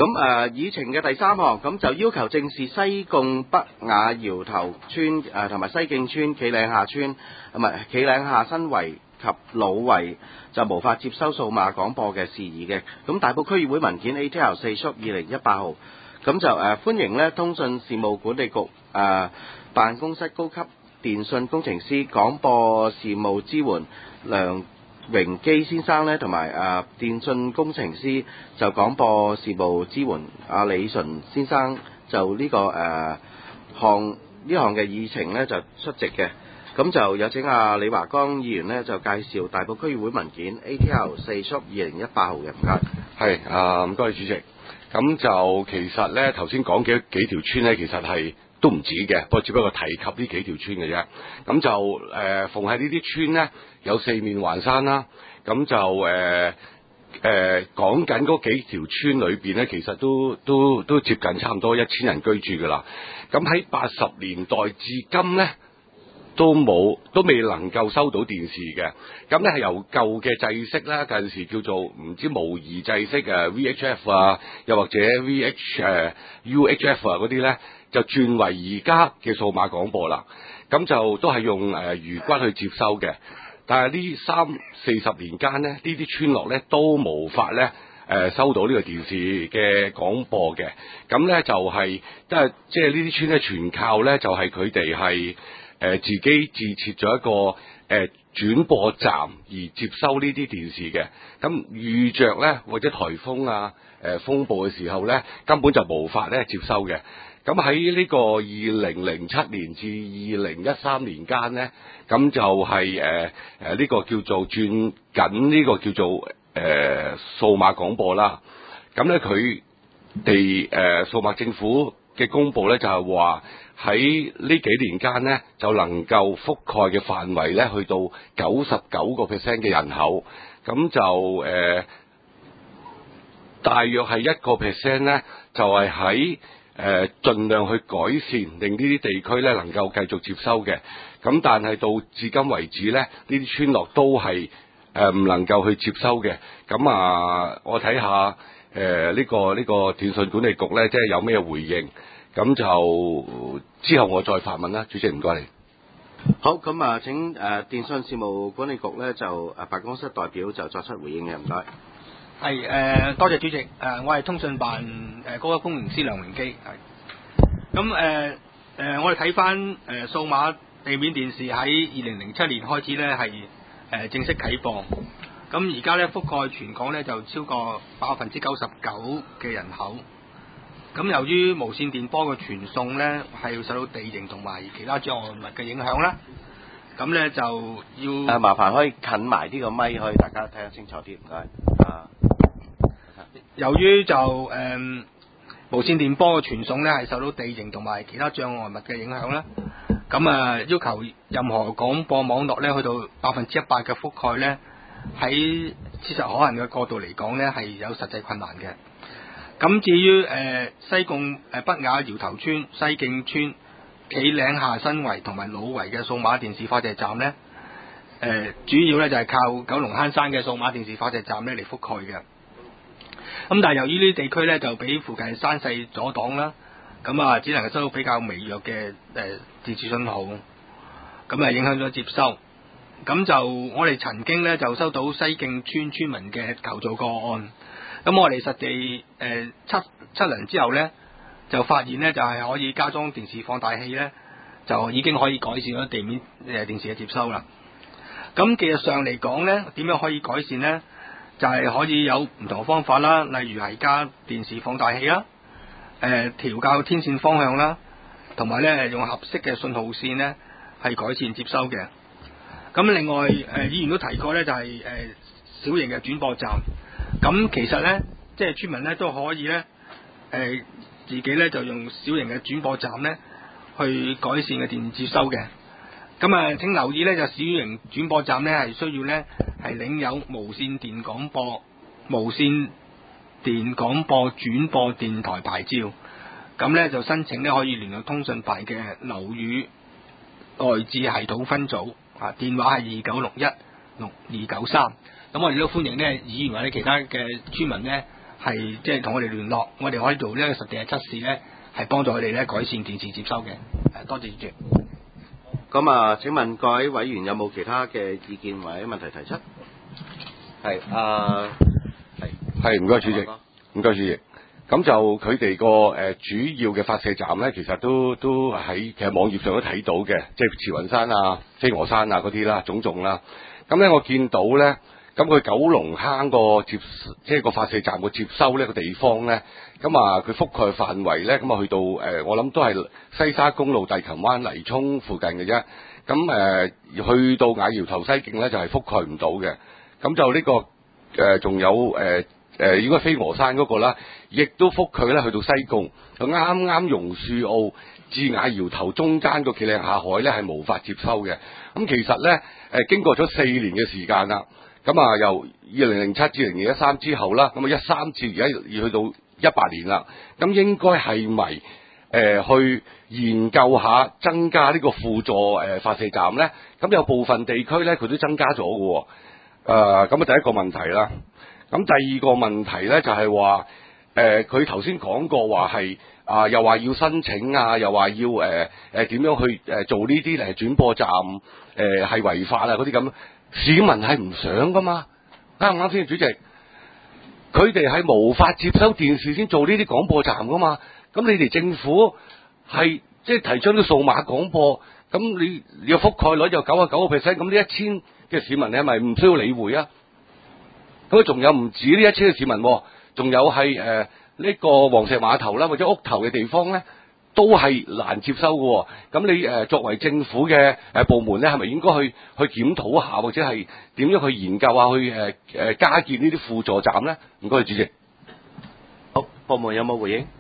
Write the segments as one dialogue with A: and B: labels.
A: 咁議程嘅第3項，咁就要求正視西貢北雅搖頭村同埋西徑村、企嶺下村企嶺下新圍及老圍就無法接收數碼廣播嘅事宜嘅。咁大埔區議會文件 ATL4/2018 號，咁就歡迎呢通訊事務管理局辦公室高級電訊工程師廣播事務支援梁榮基先生呢，同埋電訊工程師就廣播事務支援李純先生就呢個項嘅議程呢就出席嘅。咁就有請李華江議員呢就介紹大埔區議會文件 ATL4/2018 號嘅，唔該。
B: 係唔該主席。咁就其實呢頭先講幾條村呢，其實係都唔止嘅，只不過提及呢幾條村嘅啫。咁就逢係呢啲村呢，有四面環山啦。咁就講緊嗰幾條村裏邊呢，其實都接近差唔多1000人居住噶啦。咁喺80年代至今呢，都未能夠收到電視嘅。咁呢係由舊嘅制式啦，近時叫做唔知模擬制式VHF 啊，又或者 UHF 啊嗰啲呢，就轉為而家嘅數碼廣播啦。咁就都係用魚骨去接收嘅。但係呢30-40年間呢，呢啲村落呢都無法呢收到呢個電視嘅廣播嘅。咁呢就係即係呢啲村呢，全靠呢就係佢哋係自己自設咗一個轉播站而接收呢啲電視嘅。咁遇着呢或者颱風風暴嘅時候呢，根本就無法呢接收嘅。咁喺呢個2007年至2013年間呢，咁就係呢個叫做轉緊呢個叫做數碼廣播啦。咁呢佢哋數碼政府嘅公佈呢，就係話喺呢幾年間呢，就能夠覆蓋嘅範圍呢，去到99% 嘅人口。咁就大約係1% 呢，就係喺盡量去改善，令呢啲地區呢能夠繼續接收嘅。咁但係到至今為止呢，呢啲村落都係唔能夠去接收嘅。咁我睇下呢個電訊管理局呢，即係有咩回應。咁就之後我再發問啦，主席唔該你。
A: 好，咁請電訊事務管理局呢就辦公室代表就作出回應嘅，唔該。
C: 係多謝主席。我係通訊辦高級工程師梁榮基。咁我哋睇翻數碼地面電視喺2007年開始咧係正式啟播。咁而家咧覆蓋全港咧就超過99%嘅人口。咁由於無線電波嘅傳送咧係受到地形同埋其他障礙物嘅影響啦，咁咧就要
A: 麻煩可以近埋呢個咪，可以大家睇得清楚啲，唔該。
C: 由於就無線電波嘅傳送咧係受到地形同埋其他障礙物嘅影響啦，咁要求任何廣播網絡咧去到100%嘅覆蓋咧，喺切實可行嘅角度嚟講咧係有實際困難嘅。咁至於西貢北雅搖頭村、西徑村、企嶺下新圍同埋老圍嘅數碼電視發射站咧，主要咧就係靠九龍坑山嘅數碼電視發射站咧嚟覆蓋嘅。咁但係由於呢啲地區咧就俾附近山勢阻擋啦，咁只能夠收到比較微弱嘅電視信號，咁影響咗接收。咁就我哋曾經咧就收到西徑村村民嘅求助個案。咁我哋實地測量之後咧，就發現咧就係可以加裝電視放大器咧，就已經可以改善咗地面電視嘅接收啦。咁技術上嚟講咧，點樣可以改善咧？就係可以有唔同嘅方法啦，例如係加電視放大器啦，調校天線方向啦，同埋咧用合適嘅信號線咧係改善接收嘅。咁另外議員都提過咧，就係小型嘅轉播站。咁其實咧，即係村民咧都可以咧，自己咧就用小型嘅轉播站咧去改善嘅電接收嘅。咁請留意咧，就小型轉播站咧係需要咧係領有無線電廣播轉播電台牌照。咁咧就申請咧可以聯絡通訊辦嘅樓宇內置系統分組，電話係29616293。咁我哋都歡迎咧議員或者其他嘅村民咧係即係同我哋聯絡，我哋可以做呢個實地嘅測試咧，係幫助佢哋咧改善電視接收嘅。多謝主席。
A: 咁啊，請問各位委員有冇其他嘅意見或者問題提出？係
B: 係唔該主席，唔該主席。咁就佢哋個主要嘅發射站咧，其實都喺其實網頁上都睇到嘅，即係慈雲山啊、飛鵝山啊嗰啲啦，種種啦。咁咧我見到咧，咁佢九龍坑即係個發射站個接收呢個地方咧，咁啊佢覆蓋範圍咧，咁啊去到我諗都係西沙公路、帝琴灣、泥涌附近嘅啫。咁去到瓦窯頭西徑咧就係覆蓋唔到嘅。咁就呢個仲有如果飛鵝山嗰個啦，亦都覆蓋咧去到西貢，就啱啱榕樹澳至瓦窯頭中間個企嶺下海咧係無法接收嘅。咁其實咧經過咗4年嘅時間啦，咁啊由2007至2013之後啦，咁啊13至而家要去到18年啦，咁應該係咪去研究下增加呢個輔助發射站咧？咁有部分地區咧佢都增加咗嘅喎。咁啊第一個問題啦。咁第二個問題咧就係話，佢頭先講過話係又話要申請啊，又話要點樣去做呢啲轉播站係違法啊嗰啲咁，市民係唔想噶嘛？啱唔啱先，主席？佢哋係無法接收電視先做呢啲廣播站噶嘛？咁你哋政府係即係提倡啲數碼廣播，咁你嘅覆蓋率有99%，咁呢1000嘅市民你係咪唔需要理會啊？咁仲有唔止呢1000嘅市民，仲有係呢個黃石碼頭啦，或者屋頭嘅地方咧，都係難接收嘅。咁你作為政府嘅部門咧，係咪應該去檢討下，或者係點樣去研究下，去加建呢啲輔助站咧？唔該，主席。
A: 好，部門有冇回應？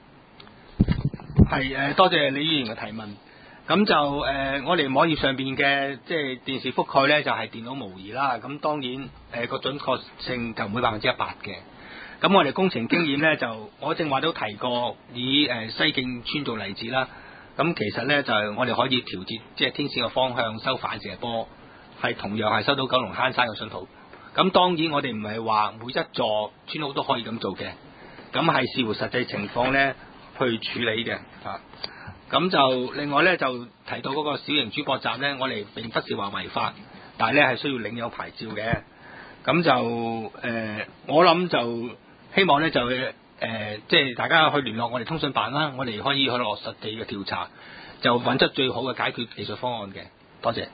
C: 係多謝李議員嘅提問。咁就我哋網頁上邊嘅即係電視覆蓋咧，就係電腦模擬啦。咁當然個準確性就唔會100%嘅。咁我哋工程經驗咧，就我正話都提過，以西徑村做例子啦。咁其實咧就係我哋可以調節即係天線嘅方向，收反射波，係同樣係收到九龍坑山嘅信號。咁當然我哋唔係話每一座村屋都可以咁做嘅，咁係視乎實際情況咧去處理嘅啊。咁就另外咧就提到嗰個小型轉播站咧，我哋並不是話違法，但係咧係需要領有牌照嘅。咁就我諗就希望咧就即係大家去聯絡我哋通訊辦啦，我哋可以去落實地嘅調查，就揾出最好嘅解決技術方案嘅。多謝。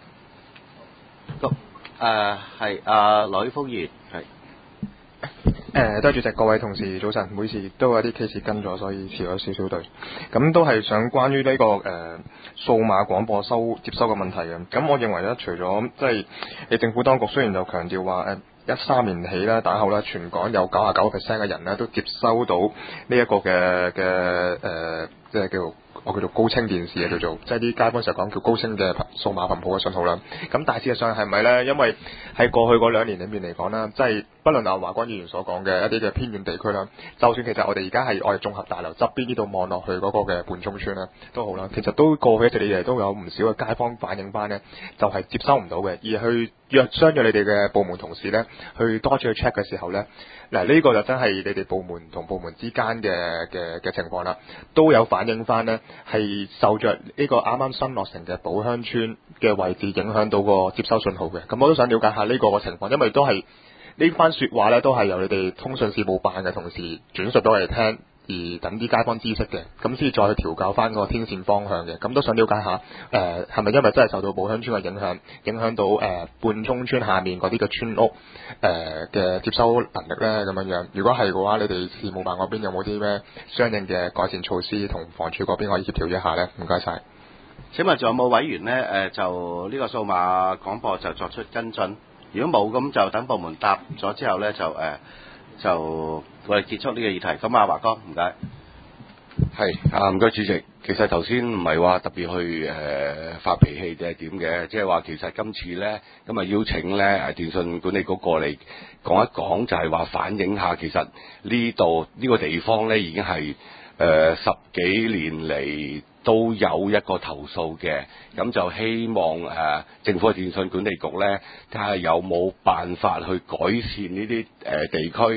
A: 係羅福賢係。
D: 多謝主席，各位同事早晨。每次都有啲 case 跟咗，所以遲咗少少隊。咁都係想關於呢個數碼廣播接收嘅問題嘅。咁我認為咧，除咗即係政府當局雖然就強調話13年起咧打後咧，全港有99%嘅人咧都接收到呢一個嘅即係我叫做高清電視嘅，叫做即係啲街坊成日講叫高清嘅數碼頻譜嘅信號啦。咁但係事實上係咪咧？因為喺過去嗰2年裏面嚟講啦，即係不論華軍議員所講嘅一啲嘅偏遠地區啦，就算其實我哋而家係我哋綜合大樓側邊呢度望落去嗰個嘅半涌村啦，都好啦，其實都過去一直以嚟都有唔少嘅街坊反映翻咧，就係接收唔到嘅，而去相約你哋嘅部門同事咧，去多次去 check 嘅時候咧，嗱呢個就真係你哋部門同部門之間嘅情況啦，都有反映翻咧，係受着呢個啱啱新落成嘅寶鄉村嘅位置影響到個接收信號嘅。咁我都想了解下呢個情況，因為都係呢番說話咧，都係由你哋通訊事務辦嘅同事轉述俾我哋聽，而等啲街坊知識嘅，咁先再去調校翻個天線方向嘅。咁都想了解下，係咪因為真係受到寶鄉村嘅影響到半涌村下面嗰啲嘅村屋嘅接收能力咧咁樣樣？如果係嘅話，你哋事務辦嗰邊有冇啲咩相應嘅改善措施，同房署嗰邊可以協調一下咧？唔該晒。
A: 請問仲有冇委員咧？就呢個數碼廣播就作出跟進。如果冇咁就等部門答咗之後咧，就我哋結束呢個議題。咁華哥唔該。
B: 係唔該主席。其實頭先唔係話特別去發脾氣定係點嘅，即係話其實今次咧咁啊邀請咧電訊管理局過嚟講一講，就係話反映下其實呢個地方咧已經係10幾年嚟都有一個投訴嘅，咁就希望政府嘅電訊管理局咧睇下有冇辦法去改善呢啲地區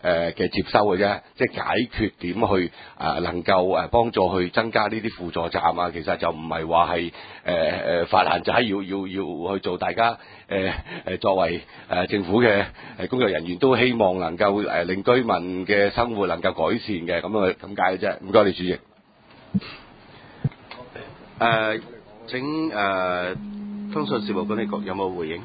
B: 嘅接收嘅啫，即係解決點去能夠幫助去增加呢啲輔助站啊，其實就唔係話係發爛仔要去做，大家作為政府嘅工作人員都希望能夠令居民嘅生活能夠改善嘅，咁解嘅啫。唔該你主席。
A: 請通訊事務管理局有冇回應？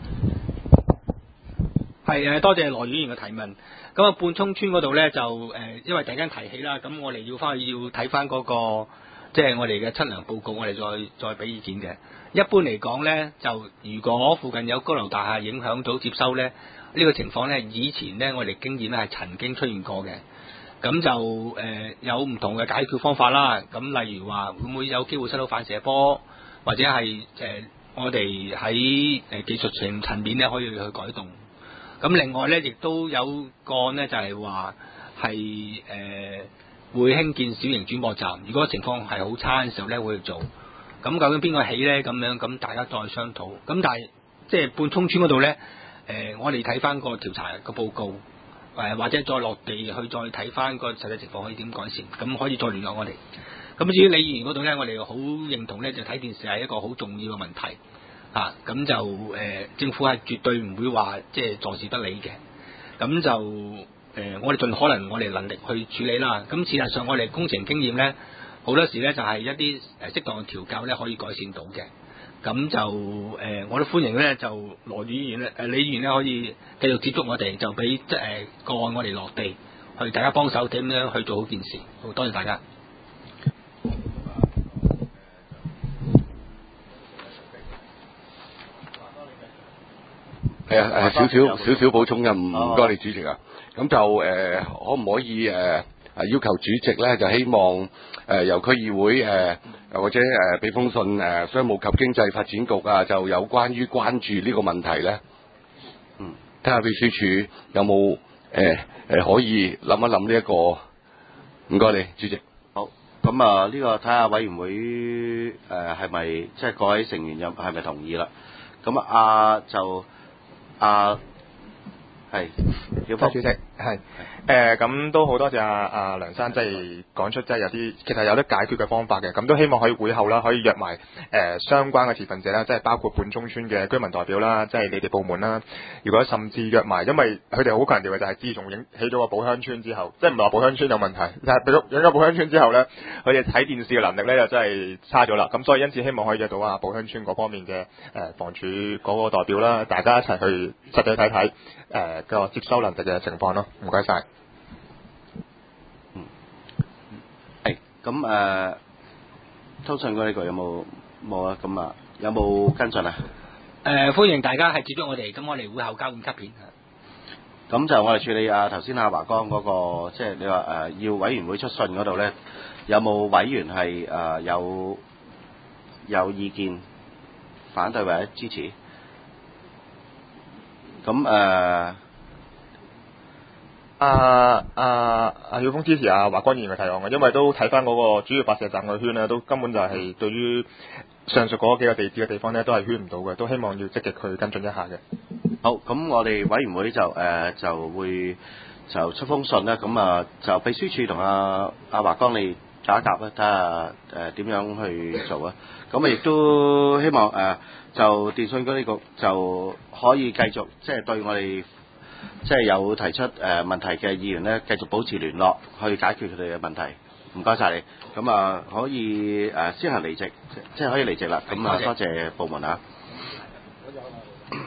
C: 係多謝羅議員嘅提問。咁啊，半涌村嗰度咧就因為突然間提起啦，咁我哋要睇翻嗰個即係我哋嘅測量報告，我哋再俾意見嘅。一般嚟講咧，就如果附近有高樓大廈影響到接收咧，呢個情況咧，以前咧我哋經驗咧係曾經出現過嘅。咁就有唔同嘅解決方法啦。咁例如話會唔會有機會收到反射波，或者係我哋喺技術層面咧可以去改動。咁另外咧，亦都有個案咧，就係話係會興建小型轉播站。如果情況係好差嘅時候咧，會去做。咁究竟邊個起咧？咁樣咁大家再商討。咁但係即係半涌村嗰度咧，我哋睇翻個調查個報告，或者再落地去再睇翻個實際情況可以點改善。咁可以再聯絡我哋。咁至於李議員嗰度咧，我哋好認同咧，就睇電視係一個好重要嘅問題。咁就政府係絕對唔會話即係坐視不理嘅，咁就我哋盡可能我哋能力去處理啦。咁事實上我哋工程經驗咧，好多時咧就係一啲適當嘅調教咧可以改善到嘅。咁就我都歡迎咧，就羅議員咧李議員咧可以繼續接觸我哋，就俾個案我哋落地去大家幫手點樣去做好件事。好多謝大家。
B: 少少補充嘅，唔該你主席啊。咁就可唔可以要求主席咧，就希望由區議會或者俾封信商務及經濟發展局啊，就有關於關注呢個問題咧。睇下秘書處有冇可以諗一諗呢一個。唔該你主席。
A: 好，咁啊呢個睇下委員會係咪即係各位成員係咪同意啦？咁係，曉峰
D: 主席係咁都好多謝阿梁生，即係講出即係有啲其實有得解決嘅方法嘅，咁都希望可以會後啦，可以約埋相關嘅持份者啦，即係包括半涌村嘅居民代表啦，即係你哋部門啦。如果甚至約埋，因為佢哋好強調嘅就係自從起咗個寶鄉村之後，即係唔係話寶鄉村有問題，但係起咗寶鄉村之後咧，佢哋睇電視嘅能力咧又真係差咗啦。咁所以因此希望可以約到寶鄉村嗰方面嘅房署嗰個代表啦，大家一齊去實際睇睇個接收能力嘅情況咯。唔該晒。
A: 咁通訊嗰呢個有冇啊？咁有冇跟進啊？
C: 歡迎大家係接觸我哋，咁我哋會後交換卡片。
A: 咁就我哋處理頭先華江嗰個，即係你話要委員會出信嗰度咧，有冇委員係有意見反對或者支持？咁
D: 曉峰支持華江議員嘅提案嘅，因為都睇翻嗰個主要發射站嘅圈咧，都根本就係對於上述嗰幾個地址嘅地方咧，都係圈唔到嘅，都希望要積極去跟進一下嘅。
A: 好，咁我哋委員會就會出封信啦，咁就秘書處同阿華江你夾一夾啦，睇下點樣去做啊。咁亦都希望就電訊管理局就可以繼續即係對我哋即係有提出問題嘅議員咧，繼續保持聯絡，去解決佢哋嘅問題。唔該晒你。咁可以先行離席，即係可以離席啦。咁多謝部門啊。